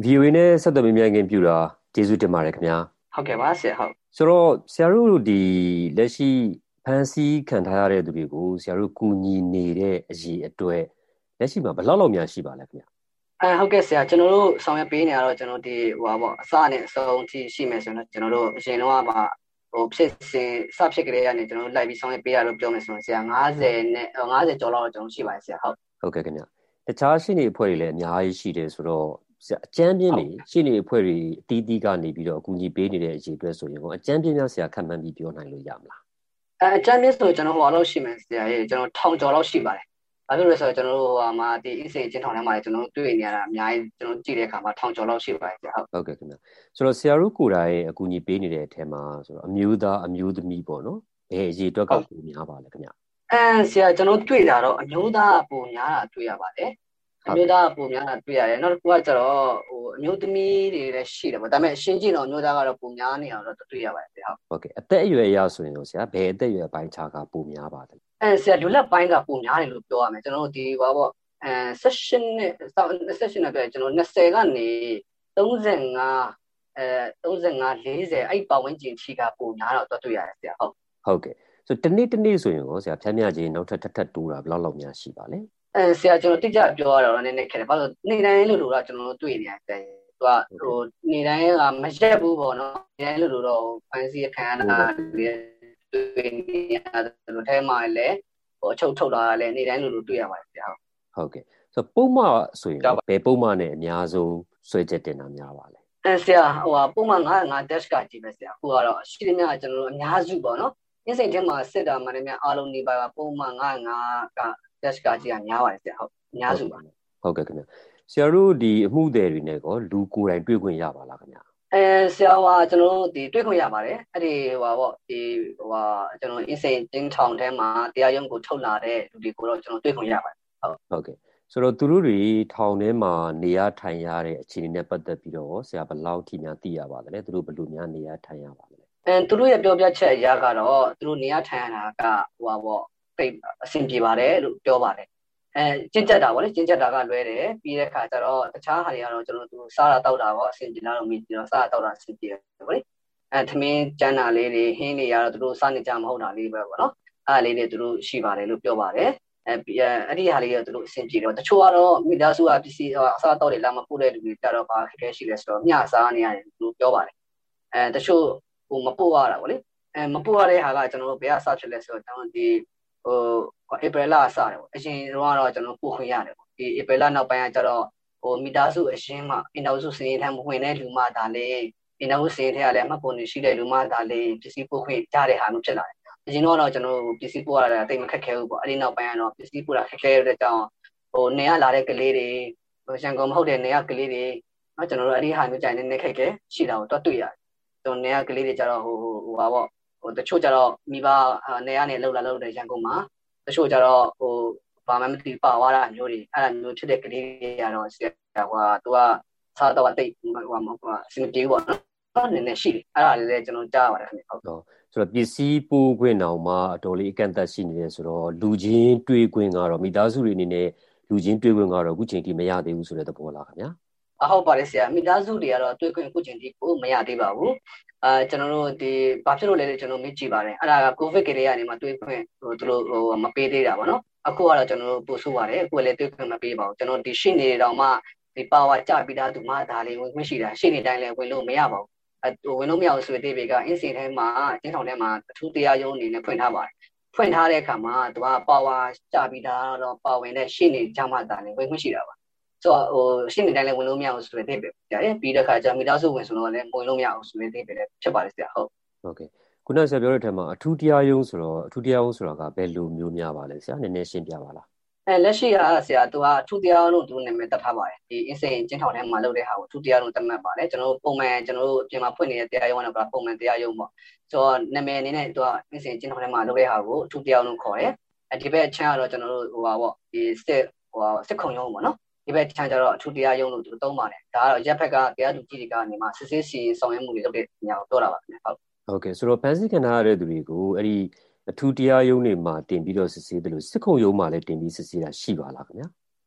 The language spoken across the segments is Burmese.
VOA နဲ့ဆက်သွယ်မြင်ခင်ပြူတာကျေးဇူးတင်ပါတယ်ခင်ဗျာဟုတ်ကဲ့ပါဆရာဟုတ်ဆိုတော့ဆရာတို့ဒီလက်ရှိဖန်ဆီးခံထားရတဲ့သူတွေကိုဆရာတို့ကူညီနေတဲ့အရေးအတွက်လက်ရှိမှာဘယ်လောက်များရှိပါလဲခင်ဗျာဟုတ်ကဲ့ဆရာကျွန်တော်တို့ဆောင်ရွက်ပေးနေရတော့ကျွန်တော်ဒီဟိုပါပေါ့အစနဲ့အဆုံးထိရှိမယ်ဆိုတော့ကျွန်တော်တို့အရင်တော့ကဖြစ်စဉ်စဖြစ်ကြတဲ့ကနေကျွန်တော်တို့လိုက်ပြီးဆောင်ရွက်ပေးရလို့ပြောမယ်ဆိုရင်ဆရာ90နဲ့50ကျော်လောက်ကျွန်တော်ရှိပါတယ်ဆရာဟုတ်ဟုတ်ကဲ့ခင်ဗျာတခြားရှိနေအဖွဲ့တွေလည်းအများကြီးရှိတယ်ဆိုတော့ဆရာအကျမ်းပြင်းဟုတ်နေရှိနေအဖွဲ့တွေအတီးတီးကနေပြီးတော့အကူအညီပေးနေတဲ့အရေးအတွက်ဆိုရင်အကျမ်းပြင်းများဆရာခံမှန်းပြီးပြောနိုင်လို့ရမလားအကြမ်းမြင့်ဆိုကျွန်တော်ဟိုလောက်ရှိမယ်ဆရာရေကျွန်တော်ထောင်ကျော်လောက်ရှိပါတယ်ဘာဖြစ်လို့လဲဆိုတော့ကျွန်တော်တို့ဟိုမှာဒီအင်းစိန်အချင်းထောင်ထဲမှာကျွန်တော်တို့တွေ့နေရတာအများကြီးကျွန်တော်ကြည့်တဲ့အခါမှာထောင်ကျော်လောက်ရှိပါတယ်ဆရာဟုတ်ဟုတ်ကဲ့ခင်ဗျာဆိုတော့ဆရာတို့ကိုယ်တိုင်အကူအညီပေးနေတဲ့အထက်မှာဆိုတော့အမျိုးသားအမျိုးသမီးပေါ့နော်ဘယ်အရေးအတွက်ကဟုတ်ပိုများပါလဲခင်ဗျာဆရာကျွန်တော်တွေ့တာတော့အမျိုးသားအပုံများတာတွေ့ရပါတယ်အမျိုးဟုတ်ကဲ့သားအပုံများတာတွေ့ရတယ်နောက်တစ်ခုကကျတော့အမျိုးသမီးတွေလည်းရှိတယ်ပေါ့ဒါပေမဲ့အရှင်းကြည့်တော့အမျိုးသားကတော့ပုံများနေအောင်တော့တွေ့ရပါတယ်ဗျဟုတ်ဟုတ်ကဲ့အသက်အရွယ်အရဆိုရင်တော့ဆရာဘယ်အသက်အရွယ်ပိုင်းခြားကပိုများပါလဲဆရာလူလက်ပိုင်းကပုံများတယ်လို့ပြောရမယ်ကျွန်တော်တို့ဒီဘာပေါ့16နဲ့16နဲ့ပြကျွန်တော်20ကနေ3535 40အဲ့ပတ်ဝန်းကျင်ထိကပုံများတော့တွေ့ရတယ်ဆရာဟုတ်ဟုတ်ကဲ့ဆိုတနေ့ဆိုရင်ရောဆရာဖြန်းမြချင်းနောက်ထပ်တိုးတာဘယ်လောက်များရှိပါလဲဆရာကျွန်တော်တိကျပြောရတော့နည်းနည်းခက်တယ်ဘာလို့နေ့တိုင်းလို့တော့ကျွန်တော်တို့တွေ့နေရတယ်သူကဟုတ်ကဲ့နေ့တိုင်းကမရက်ဘူးပေါ့နော်နေ့တိုင်းလို့တော့ဖန်စီခံရတာတွေတွေ့နေရတယ်လို့အဲမှာလည်းအချုပ်ထုတ်တာလည်းနေ့တိုင်းလို့တွေ့ရပါတယ်ဆရာဟုတ်ကဲ့ဆိုပုံမှန်ဆိုရင်ဟုတ်ပါဘယ်ပုံမှန်နဲ့အများဆုံးဆွဲချက်တင်တာများပါလဲဆရာပုံမှန်9 dash ကကြည့်ပဲဆရာအခုကတော့ရှိသမျှကျွန်တော်တို့အများစုပေါ့နော်အင်းစိန်ထဲမှာစစ်တာမှလည်းများအားလုံးနေပါကပုံမှန်9က dash ကကြည့်ရများပါတယ်ဆရာဟုတ်အများဟုတ်စုပါဟုတ်ကဲ့ခင်ဗျဆရာတို့ဒီအမှုသည်တွေနဲ့ကောလူကိုယ်တိုင်တွေ့ခွင့်ရပါလားခင်ဗျဆရာကျွန်တော်တို့ဒီတွေ့ခွင့်ရပါတယ်အဲ့ဒီပေါ့ဒီကျွန်တော်အင်းစိန်တင်းထောင်ထဲမှာတရားရုံးကိုထုတ်လာတဲ့လူတွေကိုတော့ကျွန်တော်တွေ့ခွင့်ရပါတယ်ဟုတ်ဟုတ်ကဲ့ဆိုတော့သူတို့တွေထောင်ထဲမှာနေရထိုင်ရတဲ့အခြေအနေနဲ့ပတ်သက်ပြီးတော့ဆရာဘယ်လောက်ထိများသိရပါသလဲသူတို့ဘယ်လိုများနေရထိုင်ရပါသလဲသူတို့ရဲ့ပြောပြချက်အရကတော့သူတို့နေရထိုင်ရတာကပေါ့တိတ်အဆင်ပြေပါတယ်လို့ပြောပါတယ်ကျင့်ကြက်တာပေါ့လေကျင့်ကြက်တာကလွဲတယ်ပြီးတဲ့အခါကျတော့တခြားဟာတွေကတော့ကျွန်တော်တို့စားတာတောက်တာပေါ့အဆင်ပြေလားတော့မသိတော့စားတာတောက်တာအဆင်ပြေတယ်ပေါ့လေသမင်းကျန်းတာလေးတွေဟင်းတွေကတော့သူတို့စားနေကြမဟုတ်တာလေးပဲပေါ့နော်အဲ့ဒါလေးတွေသူတို့ရှိပါတယ်လို့ပြောပါတယ်အဲ့ဒီဟာလေးတွေသူတို့အဆင်ပြေတယ်တချို့ကတော့မိသားစုကပစ္စည်းအစားတောက်တွေလာမပို့တဲ့လူတွေကြတော့ဘာခက်ခဲရှိလဲဆိုတော့မျှစားနေရတယ်သူတို့ပြောပါတယ်တချို့မပို့ရတာပေါ့လေမပို့ရတဲ့ဟာကကျွန်တော်တို့ဘယ်ကစဖြစ်လဲဆိုတော့ကျွန်တော်ဒီဧပြီလစတယ်ပေါ့အရင်တော့ကျွန်တော်ပို့ခွင့်ရတယ်ပေါ့ဒီဧပြီလနောက်ပိုင်းကကျတော့မိသားစုအရင်မှအင်တာစုစင်းထမ်းမဝင်တဲ့လူမှဒါလေးအင်တာစုစင်းထဲကလည်းအမှတ်ပုံတွေရှိတဲ့လူမှဒါလေးပစ္စည်းပို့ခွင့်ကြတဲ့ဟာမျိုးဖြစ်လာတယ်အရင်တော့ကျွန်တော်ပစ္စည်းပို့ရတာတိတ်မခက်ခဲဘူးပေါ့အဲ့ဒီနောက်ပိုင်းကတော့ပစ္စည်းပို့တာခက်ခဲတဲ့ကြောင်းနေရလာတဲ့ကလေးတွေရန်ကုန်မဟုတ်တဲ့နေရကလေးတွေကျွန်တော်တို့အဲ့ဒီဟာမျိုးကြိုင်နေခက်ခဲရှိတာကိုတော့တွေ့ရတယ်ကျွန်တော်နေရကလေးတွေကြတော့ပါပေါ့တချို့ကြတော့မိဘနေရနေလောက်လာလောက်တဲ့ရန်ကုန်မှာတချို့ကြတော့ဘာမှမသိပါသွားတာမျိုးတွေအဲ့ဒါမျိုးဖြစ်တဲ့ကလေးတွေကတော့ဆရာသူကစားတော့တိတ်အဆင်ပြေပေါ့နော်နည်းနည်းရှိတယ်အဲ့ဒါလေးလည်းကျွန်တော်ကြားပါတယ်ခင်ဗျဟုတ်တော့ဆိုတော့ပစ္စည်းပို့ခွင့်တောင်မှအတော်လေးအကန့်အသတ်ရှိနေတယ်ဆိုတော့လူချင်းတွေ့ခွင့်ကတော့မိသားစုတွေအနေနဲ့လူချင်းတွေ့ခွင့်ကတော့အခုချိန်ထိမရသေးဘူးဆိုတဲ့သဘောလားခင်ဗျာဟုတ်ပါတယ်ဆရာမိသားစုတွေကတော့တွေ့ခွင့်အခုချိန်ထိကိုမရသေးပါဘူးကျွန်တော်တို့ဒီဘာဖြစ်လို့လဲကျွန်တော်မေးကြည့်ပါတယ်အဲ့ဒါကကိုဗစ်ကလေးကနေမှတွေ့ခွင့်သူတို့မပေးသေးတာပေါ့နော်အခုကတော့ကျွန်တော်တို့ပို့ဆိုးပါတယ်အခုလည်းတွေ့ခွင့်မပေးပါဘူးကျွန်တော်ဒီရှိနေတောင်မှဒီပါဝါကြပြီးသားသူမှဒါလေးဝင်ခွင့်ရှိတာရှိနေတိုင်းလည်းဝင်လို့မရပါဘူးဝင်လို့မရဘူးဆိုတဲ့တေကအင်းစင်ထဲမှာကျင်းဆောင်ထဲမှာအထူးတရားရုံးအနေနဲ့ဖွင့်ထားပါတယ်ဖွင့်ထားတဲ့အခါမှာသူကပါဝါကြပြီးသားတော့ပါဝင်တဲ့ရှိနေကြမှဒါလေးဝင်ခွင့်ရှိတာပါဆိုတော့ရှင်းနေတိုင်းလည်းဝင်လို့မရအောင်ဆိုတဲ့အိဗယ်ကြာတယ်ပြီးတဲ့ခါကျမိသားစုဝင်ဆိုတော့လည်းဝင်လို့မရအောင်ဆိုတဲ့အိဗယ်လည်းဖြစ်ပါတယ်ဆရာဟုတ်ကဲ့ခုနဆရာပြောတဲ့အထက်မှာအထူးတရားရုံးဆိုတော့အထူးတရားရုံးဆိုတာကဘယ်လိုမျိုးများပါလဲဆရာနည်းနည်းရှင်းပြပါလားလက်ရှိကဆရာသူကအထူးတရားရုံးသူနာမည်တက်ထားပါတယ်ဒီအင်းစိန်ကျင်းထောင်ထဲမှာလုပ်တဲ့ဟာကိုအထူးတရားရုံးတက်မှတ်ပါတယ်ကျွန်တော်တို့ပုံမှန်ကျွန်တော်တို့အပြင်မှာဖွင့်နေတဲ့တရားရုံးကတော့ပုံမှန်တရားရုံးပေါ့ဆိုတော့နာမည်အနေနဲ့သူကအင်းစိန်ကျင်းထောင်ထဲမှာလုပ်တဲ့ဟာကိုအထူးတရားရုံးခေါ်တယ်ဒီဘက်အချမ်းကတော့ကျွန်တော်တို့ပေါ့ဒီစစ်ခုံရုံးပေါ့နော်ဒီဘက်တခြားကျတော့အထူးတရားရုံးလို့သူသုံးပါတယ်ဒါကတော့ရက်ဖက်ကတရားသူကြီးတွေကနေမှစစ်ဆေးစီဆောင်ရွက်မှုတွေလုပ်တဲ့ညောင်ပြောတာပါခင်ဗျဟုတ်ကဲ့ဆိုတော့ဖန်ဆီးခံထားရတဲ့သူတွေကိုအဲ့ဒီအထူးတရားရုံးတွေမှာတင်ပြီးတော့စစ်ဆေးတယ်လို့စစ်ခုံရုံးမှာလည်းတင်ပြီးစစ်ဆေးတာရှိပါလားခင်ဗျာ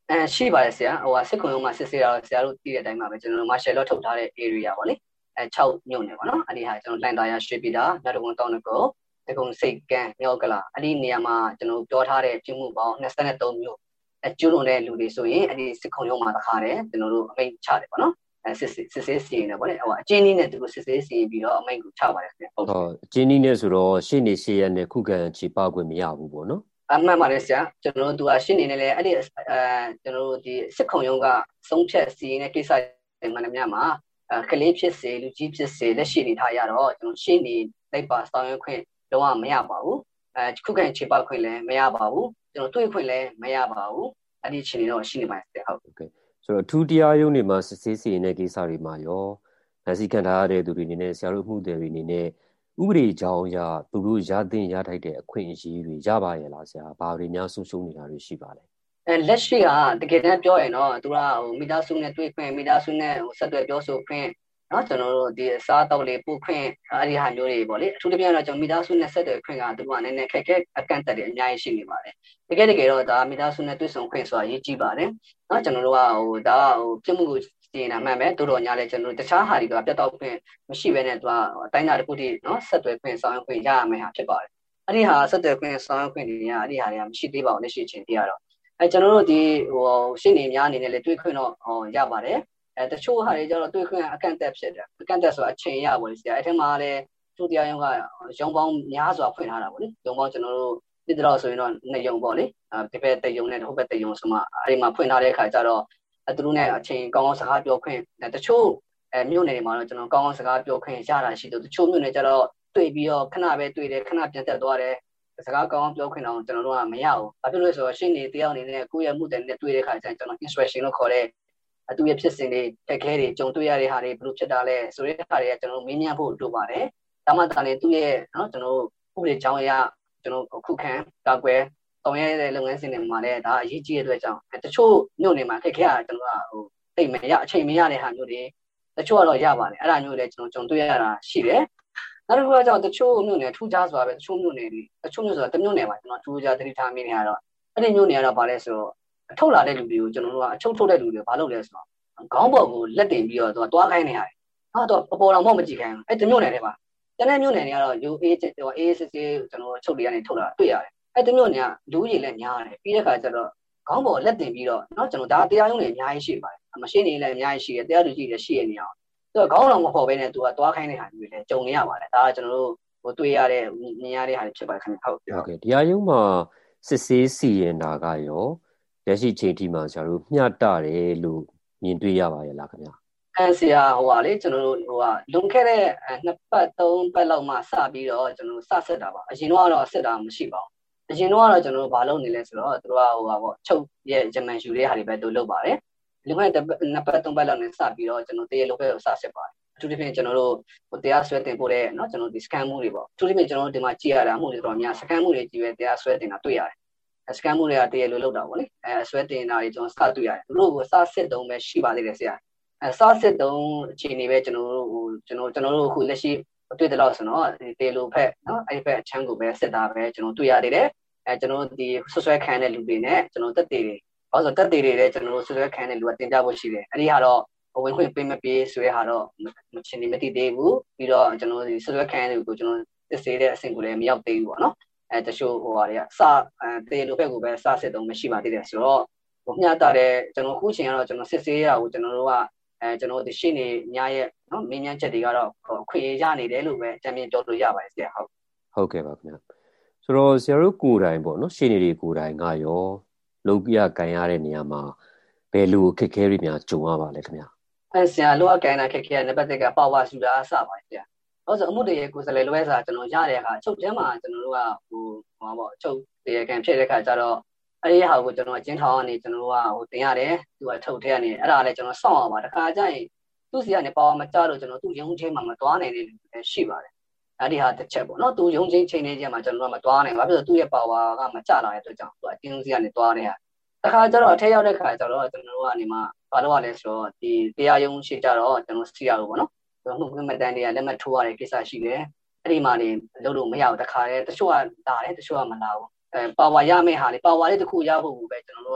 ရှိပါတယ်ဆရာဟိုစစ်ခုံရုံးမှာစစ်ဆေးတာတော့ဆရာတို့သိတဲ့အတိုင်းပါပဲကျွန်တော်တို့ martial law ထုတ်ထားတဲ့ area ပေါ့လေ6မြို့နယ်ပေါ့နော်အဲ့ဒီဟာကျွန်တော်လှန်သာရရွှေပြည်သာနောက်တစ်ခုတောင်းတကောတကုံစိတ်ကန်းမြောက်ကလာအဲ့ဒီနေရာမှာကျွန်တော်ပြောထားတဲ့ပြုမှုပေါင်း23မြို့ကျူးလွန်တဲ့လူတွေဆိုရင်အဲ့ဒီစစ်ခုံရုံးမှာတခါတယ်ကျွန်တော်တို့အမိန့်ချတယ်ပေါ့နော်စစ်ဆေးစီရင်တယ်ပေါ့လေဟိုအကျဉ်းနည်းနဲ့သူတို့စစ်ဆေးစီရင်ပြီးတော့အမိန့်ကိုချပါတယ်ခင်ဗျဟုတ်အကျဉ်းနည်းနဲ့ဆိုတော့ရှေ့နေရှေ့ရက်နဲ့ခုခံချေပခွင့်မရဘူးပေါ့နော်အမှန်ပါတယ်ဆရာကျွန်တော်တို့ရှင်းနေတယ်အဲ့ဒီကျွန်တော်တို့ဒီစစ်ခုံရုံးကဆုံးဖြတ်စီရင်တဲ့ကိစ္စတွေမှန်တယ်များမှာကလေးဖြစ်စေလူကြီးဖြစ်စေလက်ရှိနေထားရတော့ကျွန်တော်ရှင်းနေလိုက်ပါဆောင်ရွက်ခွင့်လုံးဝမရပါဘူးခုခံချေပခွင့်လည်းမရပါဘူးကျွန်တော်တွေ့ခွင့်လည်းမရပါဘူးအဲ့ဒီအခြေအနေတော့ရှိနေပါတယ်ဆရာဟုတ်ကဲ့ဆိုတော့အထူးတရားရုံးတွေမှာစစ်ဆေးစီရင်တဲ့ကိစ္စတွေမှာရောလက်ရှိခံထားရတဲ့သူတွေအနေနဲ့ဆရာတို့မှုတွေအနေနဲ့ဥပဒေကြောင်းအရသူတို့ရသင့်ရထိုက်တဲ့အခွင့်အရေးတွေရပါရဲ့လားဆရာဘာတွေများဆုံးရှုံးနေတာတွေရှိပါလဲလက်ရှိကတကယ်တမ်းပြောရင်တော့သူကမိသားစုနဲ့တွေ့ခွင့်မိသားစုနဲ့ဆက်သွယ်ပြောဆိုခွင့်နော်ကျွန်တော်တို့ဒီအစားတောက်လေးပို့ခွင့်အဲ့ဒီဟာမျိုးတွေပေါ့လေအထူးသဖြင့်တော့ကျွန်တော်မိသားစုနဲ့ဆက်သွယ်ခွင့်ကသူကနည်းနည်းခက်ခဲအကန့်အသတ်တွေအများကြီးရှိနေပါတယ်တကယ်တော့ဒါမိသားစုနဲ့တွေ့ဆုံခွင့်ဆိုတာအရေးကြီးပါတယ်နော်ကျွန်တော်တို့ကဒါပြစ်မှုကိုစီရင်တာမှန်ပဲတိုးတော်ညာလဲကျွန်တော်တို့တခြားဟာတွေကပြတ်တောက်ခွင့်မရှိဘဲနဲ့သူကအတိုင်းအတာတစ်ခုတည်းနော်ဆက်သွယ်ခွင့်ဆောင်ရွက်ခွင့်ရရမယ်ဟာဖြစ်ပါတယ်အဲ့ဒီဟာဆက်သွယ်ခွင့်ဆောင်ရွက်ခွင့်တွေကအဲ့ဒီဟာတွေကမရှိသေးပါဘူးလက်ရှိချိန်ထိကတော့ကျွန်တော်တို့ဒီရှင်းနေများအနေနဲ့လည်းတွေ့ခွင့်တော့ရပါတယ်တချို့ဟာတွေကျတော့တွေ့ခွင့်အကန့်အသတ်ဖြစ်တယ်အကန့်အသတ်ဆိုတာအချိန်ရပါလေဆရာအဲ့ထက်မှာလည်းသူတရားရုံးကရုံးပေါင်းများစွာဖွင့်ထားတာပေါ့လေရုံးပေါင်းကျွန်တော်တို့ဒီတော့ဆိုရင်တော့နှစ်ရုံပေါ့လေဒီဘက်တရုံနဲ့ဟိုဘက်တရုံဆိုမှအဲ့ဒီမှာဖွင့်ထားတဲ့အခါကျတော့သူတို့နဲ့အချိန်ကောင်းကောင်းစကားပြောခွင့်တချို့မြို့နယ်တွေမှာတော့ကျွန်တော်ကောင်းကောင်းစကားပြောခွင့်ရတာရှိတယ်တချို့မြို့နယ်ကျတော့တွေ့ပြီးတော့ခဏပဲတွေ့တယ်ခဏပြန်တက်သွားတယ်စကားကောင်းပြောခွင့်တော့ကျွန်တော်တို့ကမရဘူး။ဘာဖြစ်လို့လဲဆိုတော့ရှင်းနေတယောက်အနေနဲ့ကိုယ့်ရဲ့မှုတွေနဲ့တွေ့တဲ့အခါကျရင်ကျွန်တော် instruction လို့ခေါ်တဲ့အတူရဲ့ဖြစ်စဉ်တွေတက်ခဲတွေကြုံတွေ့ရတဲ့ဟာတွေဘယ်လိုဖြစ်တာလဲဆိုတဲ့ဟာတွေကကျွန်တော်တို့မေးမြန်းဖို့လိုပါတယ်။ဒါမှသာလေသူ့ရဲ့နော်ကျွန်တော်တို့ဥပဒေကြောင်းအရကျွန်တော်ခုခံကာကွယ်ဆောင်ရွက်တဲ့လုပ်ငန်းစဉ်တွေမှာလည်းဒါအရေးကြီးတဲ့အတွက်ကြောင့်တချို့မြို့နယ်မှာခက်ခဲတာကျွန်တော်ကတိတ်မရအချိန်မရတဲ့ဟာမျိုးတွေတချို့ကတော့ရပါတယ်အဲ့ဒါမျိုးလည်းကျွန်တော်ကြုံတွေ့ရတာရှိတယ်နောက်တစ်ခုကကြောင့်တချို့မြို့နယ်ထူးခြားစွာပဲတချို့မြို့နယ်တွေတချို့မြို့ဆိုတာတမြို့နယ်မှာကျွန်တော်ထူးခြားသတိထားမိနေရတော့အဲ့ဒီမြို့နယ်ကတော့ဗာလဲဆိုတော့အထုတ်လာတဲ့လူတွေကိုကျွန်တော်တို့ကအချုပ်ထုတ်တဲ့လူတွေဘာလုပ်လဲဆိုတော့ခေါင်းပေါ်ကိုလက်တင်ပြီးတော့သူကတွားခိုင်းနေရတယ်ဟာတော့အပေါ်တော်မှမကြည့်ခိုင်းဘူးအဲ့ဒီမြို့နယ်တွေမှာတနေ့မြို့နယ်တွေကတော့ UA အေးစစ်စစ်ကျွန်တော်ချုပ်တွေကနေထုတ်လာတွေ့ရတယ်အဲ့ဒီမြို့နယ်ကလူကြီးလည်းများတယ်ပြီးတဲ့အခါကျတော့ခေါင်းပေါ်လက်တင်ပြီးတော့เนาะကျွန်တော်ဒါတရားရုံးတွေအများကြီးရှိပါတယ်မရှိနေလည်းအများကြီးရှိတယ်တရားသူကြီးတွေရှိရနေအောင်သူကခေါင်းတော်မပေါ်ဘဲနဲ့သူကတွားခိုင်းနေတာမျိုးလည်းကြုံနေရပါတယ်ဒါကကျွန်တော်တို့တွေ့ရတဲ့မြင်ရတဲ့ဟာတွေဖြစ်ပါတယ်ခင်ဗျဟုတ်ကဲ့တရားရုံးမှာစစ်ဆေးစီရင်တာကရောလက်ရှိချိန်ထိမှာဆရာတို့မျှတတယ်လို့မြင်တွေ့ရပါရဲ့လားခင်ဗျာဆရာလေကျွန်တော်တို့လွန်ခဲ့တဲ့2ပတ်3ပတ်လောက်မှစပြီးတော့ကျွန်တော်စဆက်တာပါအရင်တော့ဆက်တာမရှိပါဘူးအရင်တော့ကျွန်တော်တို့ဘာလုပ်နေလဲဆိုတော့သူတို့ကချုပ်ရဲ့ဂျမန်ယူတဲ့ဟာတွေပဲသူလုပ်ပါတယ်လွန်ခဲ့တဲ့2ပတ်3ပတ်လောက်နဲ့စပြီးတော့ကျွန်တော်တရေလုပ်ပဲစဆက်ပါတယ်အထူးသဖြင့်ကျွန်တော်တို့တရားဆွဲတင်ပို့တဲ့เนาะကျွန်တော်ဒီ scan မှုတွေပေါ့အထူးသဖြင့်ကျွန်တော်တို့ဒီမှာကြည့်ရတာမှုတွေတော်များ scan မှုတွေကြည့်ပဲတရားဆွဲတင်တာတွေ့ရတယ်scan မှုတွေကတရေလို့လုပ်တာပေါ့လေဆွဲတင်တာတွေကျွန်တော်စတွေ့ရတယ်သူတို့ကစစစ်တုံးပဲရှိပါသေးတယ်ဆရာစားစစ်တုံးအခြေအနေပဲကျွန်တော်တို့အခုလက်ရှိတွေ့တဲ့လောက်ဆိုတော့ဒီတေလိုဖက်เนาะအဲ့ဖက်အချမ်းကိုပဲစစ်တာပဲကျွန်တော်တွေ့ရသေးတယ်ကျွန်တော်ဒီဆွဆွဲခံတဲ့လူတွေနဲ့ကျွန်တော်တက်တေတွေဘာလို့တက်တေတွေလည်းကျွန်တော်တို့ဆွဆွဲခံတဲ့လူကတင်ပြဖို့ရှိတယ်အဲ့ဒီဟာတော့ဝင်ခွင့်ပေးမပေးဆိုတဲ့ဟာတော့မချင်းနေမသိသေးဘူးပြီးတော့ကျွန်တော်ဒီဆွဆွဲခံတဲ့လူကိုကျွန်တော်စစ်ဆေးတဲ့အဆင့်ကိုလည်းမရောက်သေးဘူးပေါ့နော်တချို့တွေကတေလိုဖက်ကိုပဲစားစစ်တုံးမရှိပါသေးတယ်ဆိုတော့မျှတာတဲ့ကျွန်တော်ခုချိန်ကတော့ကျွန်တော်စစ်ဆေးရတာကိုကျွန်တော်တို့ကကျွန်တော်ဒီရှင်းနေညာရဲ့နော်မင်းမြန်းချက်တွေကတော့ခွေရနေတယ်လို့ပဲအကြံဉာဏ်ပြောလို့ရပါတယ်ဆရာဟုတ်ကဲ့ပါခင်ဗျာဆိုတော့ဆရာတို့ကိုယ်တိုင်ပေါ့နော်ရှင်းနေတွေကိုယ်တိုင်ကရောလုံပြကန်ရတဲ့နေရာမှာဘယ်လိုခက်ခဲတွေများကြုံရပါလဲခင်ဗျာဆရာလိုအကန်တာခက်ခဲတဲ့နံပါတ်1ကပါဝါစုတာအစပါဆရာဟုတ်ဆိုအမှုတရေကိုယ်စလဲလွဲစာကျွန်တော်ရတဲ့အခါချုပ်ထဲမှာကျွန်တော်တို့ကချုပ်တရားခံဖြစ်တဲ့အခါကျတော့အဲ့ဒီဟာကိုကျွန်တော်အကျဉ်းထောင်ကနေကျွန်တော်တို့ကတင်ရတယ်သူကထုတ်ထဲကနေအဲ့ဒါလည်းကျွန်တော်စောင့်အောင်ပါတခါကျရင်သူ့စီကနေပါဝါမကြလို့ကျွန်တော်သူ့ရုံးချင်းမှာမတွားနိုင်တဲ့လူတွေရှိပါတယ်အဲ့ဒီဟာတစ်ချက်ပေါ့နော်သူရုံးချင်းချိန်နေချင်းမှာကျွန်တော်ကမတွားနိုင်ဘာဖြစ်လို့သူ့ရဲ့ပါဝါကမကြလာတဲ့အတွက်ကြောင့်သူအတင်းစီကနေတွားနေတာတခါကျတော့အထက်ရောက်တဲ့ခါကျတော့ကျွန်တော်တို့ကနေမှဘာလို့ လဲဆိုတော့ဒီတရားရုံးရှိကြတော့ကျွန်တော်စီရလို့ပေါ့နော်မှုခွင့်မတန်းတွေကလက်မှတ်ထိုးရတဲ့ကိစ္စရှိတယ်အဲ့ဒီမှာနေလုပ်လို့မရဘူးတခါတည်းတချို့ကလာတယ်တချို့ကမလာဘူးပါဝါရမယ့်ဟာလေပါဝါလေးတစ်ခုရဖို့ပဲကျွန်တော်တို့က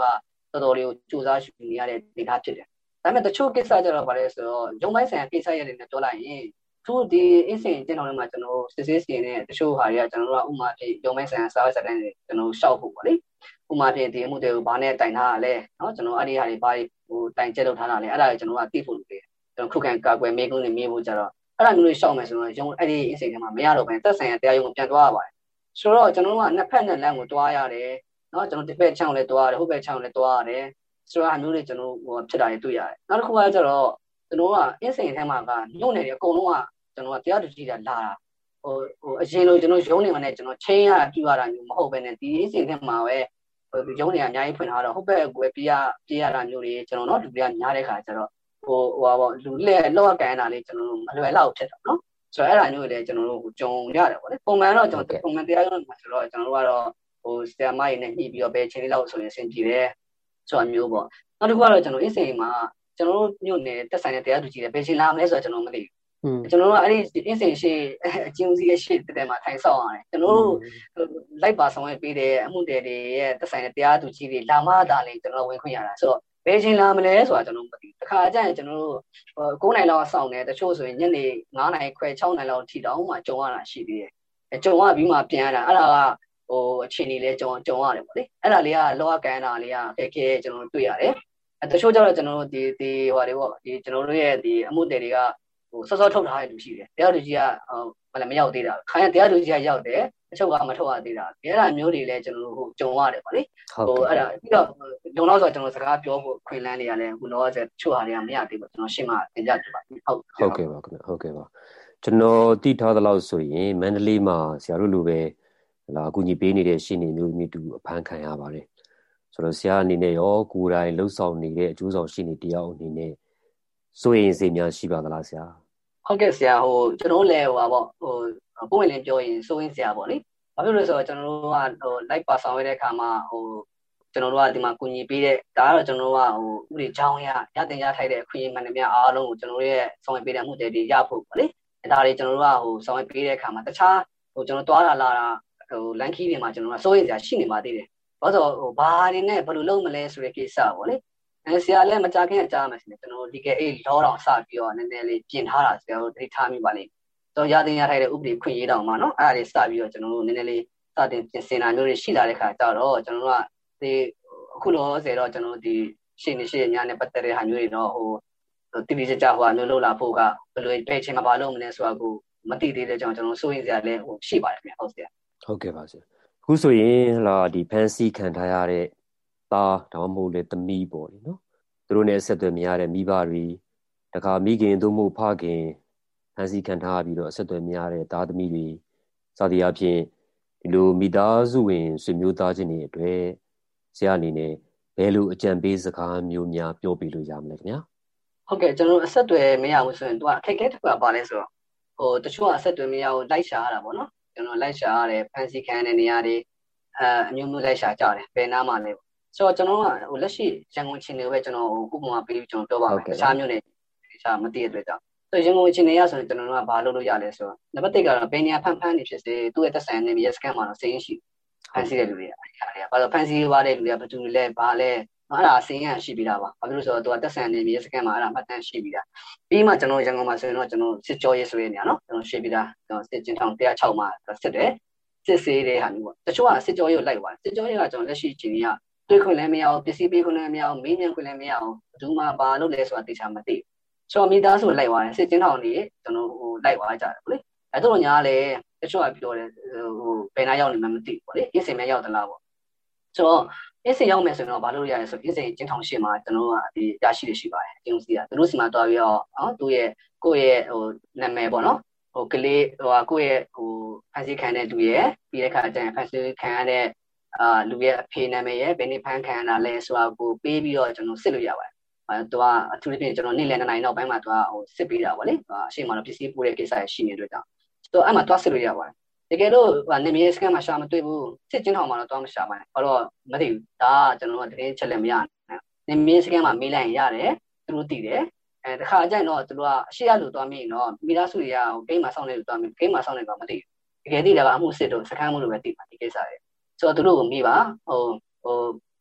တော်တော်လေးကိုစူးစမ်းယူနေရတဲ့ဒေတာဖြစ်တယ်ဒါပေမဲ့တချို့ကိစ္စကြတော့ဗါလဲဆိုတော့ရုံပိုင်းဆိုင်ရာကိစ္စရတဲ့နဲ့ပြောလိုက်ရင်သူဒီအင်းစင်ကျင်းတော်ထဲမှာကျွန်တော်စစ်စစ်စင်နဲ့တချို့ဟာတွေကကျွန်တော်တို့ကဥမာဖြစ်ရုံပိုင်းဆိုင်ရာစာဝတ်စာတမ်းတွေကျွန်တော်ရှောက်ဖို့ပေါ့လေဥမာဖြစ်ဒီအမှုတွေကိုဘာနဲ့တိုင်ထားရလဲเนาะကျွန်တော်အဲ့ဒီဟာတွေဘာဟိုတိုင်ကျက်လုပ်ထားတာလဲအဲ့ဒါကိုကျွန်တော်ကသိဖို့လုပ်တယ်ကျွန်တော်ခုခံကာကွယ်မေးခွန်းတွေမေးဖို့ကြတော့အဲ့ဒါမျိုးတွေရှောက်မယ်ဆိုတော့ရုံအဲ့ဒီအင်းစင်ထဲမှာမရတော့ဘဲသက်ဆိုင်ရာတရားရုံးကိုပြန်သွားရပါတယ်ဆိုတော့ကျွန်တော်တို့ကနှစ်ဖက်နဲ့လမ်းကိုတွားရတယ်เนาะကျွန်တော်တစ်ဖက်ချောင်းလည်းတွားရတယ်ဟိုဘက်ချောင်းလည်းတွားရတယ်ဆိုတော့အမျိုးတွေကျွန်တော်ဟိုဖြစ်တာတွေတွေ့ရတယ်နောက်တစ်ခုကကျတော့ကျွန်တော်ကအင်းစိန်ထဲမှာကညွန့်နေတယ်အကုန်လုံးကကျွန်တော်ကတရားသူကြီးတာလာတာဟိုအရင်လိုကျွန်တော်ရုံးနေမှနဲ့ကျွန်တော်ချင်းရတာပြရတာမျိုးမဟုတ်ဘဲနဲ့ဒီအင်းစိန်ထဲမှာပဲရုံးနေအများကြီးဖွင့်ထားတော့ဟုတ်ပဲကိုယ်ပြရတာမျိုးတွေကျွန်တော်တို့လူတွေကများတဲ့ခါကျတော့ဟိုပေါ့လူလက်လောက်ကန်တာလေးကျွန်တော်တို့မလွယ်လောက်ဖြစ်တော့နော်ဆိုတော့အဲ့ဒါမျိုးတွေလည်းကျွန်တော်တို့ကြုံရတယ်ပေါ့လေပုံမှန်တော့ကျွန်တော်ပုံမှန်တရားရုံးမှာဆိုတော့ကျွန်တော်တို့ကတော့ဟိုဆီယာမကြီးနဲ့ညှိပြီးတော့ပဲချင်းလေးလောက်ဆိုရင်အဆင်ပြေတယ်ဆိုတာမျိုးပေါ့နောက်တစ်ခုကတော့ကျွန်တော်အင်းစိန်မှာကျွန်တော်တို့ညွန့်နေတက်ဆိုင်တဲ့တရားသူကြီးတွေဘယ်ချိန်လာမလဲဆိုတော့ကျွန်တော်မသိဘူးကျွန်တော်တို့ကအဲ့ဒီအင်းစိန်ရှိအကျဉ်းဦးစီးရဲ့ရှေ့တက်မှာထိုင်ဆောက်ရတယ်ကျွန်တော်တို့လိုက်ပါဆောင်ရွက်ပေးတဲ့အမှုတွေရဲ့တက်ဆိုင်တဲ့တရားသူကြီးတွေလာမှသာလေကျွန်တော်ဝင်ခွင့်ရတာဆိုတော့ဘယ်ချိန်လာမလဲဆိုတာကျွန်တော်မသိဘူးတခါကျရင်ကျွန်တော်တို့9နိုင်လောက်ဆောင်းတယ်တချို့ဆိုရင်ညနေ9နိုင်ခွဲ6နိုင်လောက်ထိတောင်မှကြုံရတာရှိသေးတယ်ကြုံရပြီးမှပြန်ရတာအဲ့ဒါကဟိုအခြေအနေလဲကြုံရတယ်ပေါ့လေအဲ့ဒါလေးကလောကကန်တာလေးကခက်ခဲကျွန်တော်တို့တွေ့ရတယ်တချို့ကျတော့ကျွန်တော်တို့ဒီဟိုတွေပေါ့ဒီကျွန်တော်တို့ရဲ့ဒီအမှုတွေတွေကဟိုစောစောထုတ်ထားတဲ့လူရှိတယ်တရားသူကြီးကဟိုမရောက်သေးတာခိုင်းတရားသူကြီးကရောက်တယ်တချို့ကမထုတ်ရသေးတာအဲ့ဒါမျိုးတွေလည်းကျွန်တော်တို့ဟိုကြုံရတယ်ပေါ့လေဟိုအဲ့ဒါပြီးတော့လုံလောက်ဆိုကျွန်တော်စကားပြောဖို့ခွင့်လန်းတွေကလည်းဟိုတော့တချို့ဟာတွေကမရသေးဘူးကျွန်တော်ရှင်းမှသင်ကြပြပါဟုတ်ကဲ့ပါခင်ဗျဟုတ်ကဲ့ပါကျွန်တော်သိထားသလောက်ဆိုရင်မန္တလေးမှာဆရာတို့လူပဲလာအကူအညီပေးနေတဲ့ရှင်းနေမျိုးမျိုးတူအဖမ်းခံရပါတယ်ဆိုတော့ဆရာအနေနဲ့ရောကိုယ်တိုင်လှုပ်ဆောင်နေတဲ့အကျိုးဆောင်ရှင်းနေတယောက်အနေနဲ့စိုးရင်စိတ်များရှိပါသလားဆရာဟုတ်ကဲ့ဆရာဟိုကျွန်တော်လည်းဟိုပါပေါ့ဟိုပုံဝင်လင်းပြောရင်စိုးရင်ဆရာပေါ့လေဘာဖြစ်လို့လဲဆိုတော့ကျွန်တော်တို့ကဟို live ပါဆောင်ရတဲ့အခါမှာဟိုကျွန်တော်တို့ကဒီမှာကူညီပေးတဲ့ဒါကတော့ကျွန်တော်တို့ကဟိုဥပဒေချောင်းရတင်ရထိုက်တဲ့အခွင့်အရေးမှန်သမျှအားလုံးကိုကျွန်တော်တို့ရဲ့ဆောင်ရွက်ပေးတဲ့မှုတွေရဖို့ပေါ့လေဒါတွေကျွန်တော်တို့ကဟိုဆောင်ရွက်ပေးတဲ့အခါမှာတခြားဟိုကျွန်တော်သွားလာဟိုလန်ခီးတွေမှာကျွန်တော်ကစိုးရင်ဆရာရှိနေပါသေးတယ်ဘာလို့ဟိုဘာတွေနဲ့ဘယ်လိုလုပ်မလဲဆိုတဲ့ကိစ္စပေါ့လေဆရာလည်းမကြခင်အကြားမှာရှင်ကျွန်တော် legal aid လောတောင်စပြီးတော့နည်းနည်းလေးပြင်ထားတာဆရာတို့သိထားမိပါလိမ့်တော့ရတင်ရထိုက်တဲ့ဥပဒေခွင့်ရေးတောင်မှာเนาะအဲ့ဒါလေးစပြီးတော့ကျွန်တော်တို့နည်းနည်းလေးစတင်ပြင်ဆင်တာမျိုးတွေရှိလာတဲ့ခါကျတော့ကျွန်တော်တို့ကဒီအခုလောဆယ်တော့ကျွန်တော်ဒီရှေ့နေများနဲ့ပတ်သက်တဲ့ဟာမျိုးတွေတော့ဟိုတိတိကျကျဟိုမျိုးလုပ်လာဖို့ကဘယ်လိုပဲချိန်မှာဘာလုပ်မလဲဆိုတာကိုမသိသေးတဲ့ကြောင့်ကျွန်တော်စိုးရင်ဆရာလည်းဟိုရှိပါတယ်ခင်ဗျဟုတ်ဆရာဟုတ်ကဲ့ပါဆရာအခုဆိုရင်လာဒီဖန်စီခံထားရတဲ့သားဒါမှမဟုတ်လေသမီးပေါ့လေနော်သူတို့နဲ့ဆက်သွယ်မရတဲ့မိဘတွေတခါမိခင်တို့မို့ဖခင်ဖန်စီခံထားပြီးတော့ဆက်သွယ်မရတဲ့သားသမီးတွေစသည်အဖြစ်ဒီလိုမိသားစုဝင်ဆွေမျိုးသားချင်းတွေအတွက်ဆရာအနေနဲ့ဘယ်လိုအကြံပေးစကားမျိုးများပြောပြလို့ရမလဲခင်ဗျာဟုတ်ကဲ့ကျွန်တော်အဆက်အသွယ်မရဘူးဆိုရင်သူကအခက်အခဲတစ်ခုပါလဲဆိုတော့ဟိုတချို့ကအဆက်အသွယ်မရဘူးလိုက်ရှာရတာပေါ့နော်ကျွန်တော်လိုက်ရှာရတယ်ဖန်စီခံတဲ့နေရာတွေအမျိုးမျိုးလိုက်ရှာကြတယ်ဘယ်နားမှာလဲဆိုတော့ကျွန်တော်ကဟိုလက်ရှိရန်ကုန်ချင်းတွေပဲကျွန်တော်ဟိုဥပမာပေးပြီးကျွန်တော်ပြောပါမယ်တခြားမျိုးတွေတခြားမသိတဲ့အတွက်ကြောင့်ဆိုရန်ကုန်ချင်းတွေရဆိုရင်ကျွန်တော်တို့ကဘာလုပ်လို့ရလဲဆိုတော့နံပါတ်1ကတော့ဘယ်နေရာဖန်နေဖြစ်စေသူ့ရဲ့သက်ဆိုင်တဲ့နေရာစကန်မှာတော့စိတ်ရှိဖန်စီတဲ့လူတွေကဘာလို့ဖန်စီရတဲ့လူတွေကဘယ်သူလဲဘာလဲအဲ့ဒါအစင်းရရှိပြီးသားပါဘာလို့ဆိုတော့သူကတက်ဆန်နေပြီးစကန်မှာအဲ့ဒါမှတ်တမ်းရှိပြီးသားပြီးမှကျွန်တော်ရန်ကုန်မှာဆိုရင်တော့ကျွန်တော်စစ်ကြောရေးဆိုတဲ့နေရာနော်ကျွန်တော်ရှိပြီးသားကျွန်တော်စစ်ကျင်းထောင်106မှာစစ်တယ်စစ်ဆေးတဲ့ဟာမျိုးပေါ့တချို့ကစစ်ကြောရေးကိုလိုက်သွားစစ်ကြောရေးကကျွန်တော်လက်ရှိချိန်ကြီးကတွေ့ခွင့်လည်းမရအောင်ပစ္စည်းပေးခွင့်လည်းမရအောင်မေးမြန်းခွင့်လည်းမရအောင်ဘယ်သူမှဘာလုပ်လဲဆိုတာသိချာမသိဆိုတော့မိသားစုလိုက်သွားတယ်စစ်ကျင်းထောင်နေကျွန်တော်ဟိုလိုက်သွားကြတယ်ပေါ့လေအဲ့တို့ညာလည်းတချို့ကပြောတယ်ဟိုဘယ်နာရောက်နေမှမသိဘူးပေါ့လေအင်းစင်များရောက်သလားပေါ့ဆိုတော့အင်းစင်ရောက်မယ်ဆိုရင်တော့ဘာလို့ရလဲဆိုအင်းစင်ကျင်းထောင်ရှင်းမှာကျွန်တော်ကဒီရရှိရရှိပါတယ်ကျင်းစီကသူတို့စီမှာတွားပြီးတော့နော်သူ့ရဲ့ကိုယ့်ရဲ့ဟိုနာမည်ပေါ့နော်ဟိုကလေးဟိုကိုယ့်ရဲ့ဟိုဖန်စီခံတဲ့လူရဲ့ပြီးတဲ့ခါကျရင်ဖန်စီခံရတဲ့လူရဲ့အဖေနာမည်ရဲ့ဘယ်နှစ်ဖန်ခံရတာလဲဆိုတာကိုပေးပြီးတော့ကျွန်တော်စစ်လို့ရပါတယ်သူကအထူးသဖြင့်ကျွန်တော်နေ့လယ်2 နာရီနောက်ပိုင်းမှာသူကဟိုစစ်ပေးတာပေါ့လေအရှိမတော့ပစ္စည်းပို့တဲ့ကိစ္စရရှိနေတဲ့အတွက်ကြောင့်သူအဲ့မှာတွားစစ်လို့ရပါတယ်တကယ်လို့နေမြေစကန်မှာရှာမတွေ့ဘူးစစ်ကျင်းထောင်မှာတော့တွားမရှာပါနဲ့ဘာလို့မသိဘူးဒါကကျွန်တော်ကတကယ်ချက်လက်မရနိုင်နေမြေစကန်မှာမေးလိုက်ရင်ရတယ်သူတို့သိတယ်တခါအကျရင်တော့သူတို့ကအရှိရလို့တွားမိရင်တော့မိသားစုတွေကဂိမ်းမှာစောင့်နေလို့တွားမိဂိမ်းမှာစောင့်နေတော့မသိဘူးတကယ်သိတယ်ကအမှုစစ်တော့စကန်မှုလို့ပဲသိပါဒီကိစ္စတွေဆိုတော့သူတို့ကိုမိပါဟို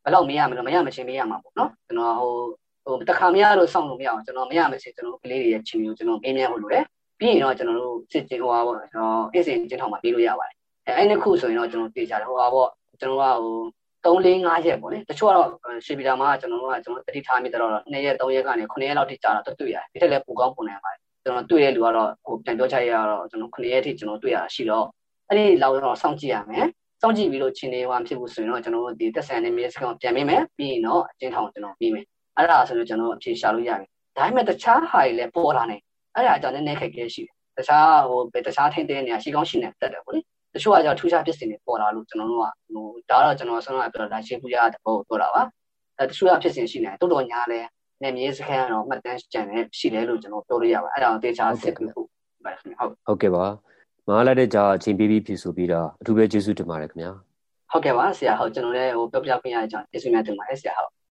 ဘယ်လောက်မေးရမလို့မရမချင်းမေးရမှာပေါ့နော်ကျွန်တော်တခါမရလို့စောင့်လို့မရအောင်ကျွန်တော်မရမချင်းကျွန်တော်ကလေးတွေရဲ့ချင်းကိုကျွန်တော်မေးမြန်းဖို့လိုတယ်ပြီးရင်တော့ကျွန်တော်တို့စစ်ကျင်းပေါ့ကျွန်တော်အစ်စင်ကျင်းထောင်မှာပေးလို့ရပါတယ်အဲ့နှစ်ခုဆိုရင်တော့ကျွန်တော်ပြေးကြတယ်ပေါ့ကျွန်တော်က3 4 5ရက်ပေါ့လေတချို့ကတော့ရှေ့ပီတာမှာကျွန်တော်တတိထားမိတော့2ရက်3ရက်ကနေ9ရက်လောက်ထိကြာတော့တွေ့ရတယ်ဒီထက်လည်းပိုကောင်းပုံနိုင်ပါတယ်ကျွန်တော်တွေ့တဲ့လူကတော့ပြန်ပြောချရတော့ကျွန်တော်9ရက်ထိကျွန်တော်တွေ့ရတာရှိတော့အဲ့ဒီလောက်တော့စောင့်ကြည့်ရမယ်စောင့်ကြည့်ပြီးလို့ချင်းနေဟောဖြစ်ဖို့ဆိုရင်တော့ကျွန်တော်တို့ဒီတက်ဆန်နေမြေစကောင်ပြန်ပေးမယ်ပြီးရင်တော့အကျဉ်းထောင်ကျွန်တော်ပြီးမယ်အဲ့ဒါဆိုရင်ကျွန်တော်အဖြေရှာလို့ရတယ်ဒါပေမဲ့တခြားဟာတွေလည်းပေါ်လာနေအဲ့ဒါအကြောင်းနည်းနည်းခက်ခဲရှိတယ်တခြားတခြားထိန်းသိမ်းနေရရှိကောင်းရှိနေတတ်တယ်ပေါ့လေတချို့ကကြောင့်ထူးခြားဖြစ်စဉ်တွေပေါ်လာလို့ကျွန်တော်တို့ကဒါတော့ကျွန်တော်ဆွမ်းလာပြောတာရှင်းပြရတဲ့ပုံပြောတာပါတချို့ကဖြစ်စဉ်ရှိနေတိုးတော်ညာလဲနေမြေစခန်းကတော့မှတ်တမ်းကြံနေရှိတယ်လို့ကျွန်တော်ပြောလို့ရပါအဲ့ဒါကိုတေချာစစ်ပြီးဖို့ဟုတ်ကဲ့ပါမအားလိုက်တဲ့ကြာအချိန်ပေးပြီးဖြည့်ဆိုပြီးတာအထူးပဲကျေးဇူးတင်ပါတယ်ခင်ဗျာဟုတ်ကဲ့ပါဆရာဟုတ်ကျွန်တော်လည်းပြောပြခွင့်ရတဲ့အကြောင်းကျေးဇူးများတင်ပါတယ်ဆရာဟုတ်